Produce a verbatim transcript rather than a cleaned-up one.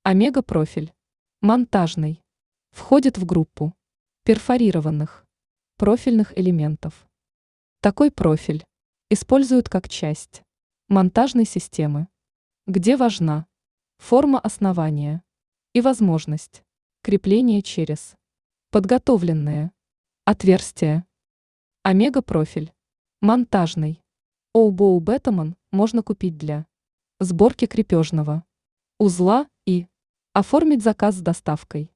Омега-профиль. Монтажный. Входит в группу перфорированных профильных элементов. Такой профиль используют как часть монтажной системы, где важна форма основания и возможность крепления через подготовленные отверстия. Омега-профиль. Монтажный. Оубоу Бетамон можно купить для сборки крепежного узла и оформить заказ с доставкой.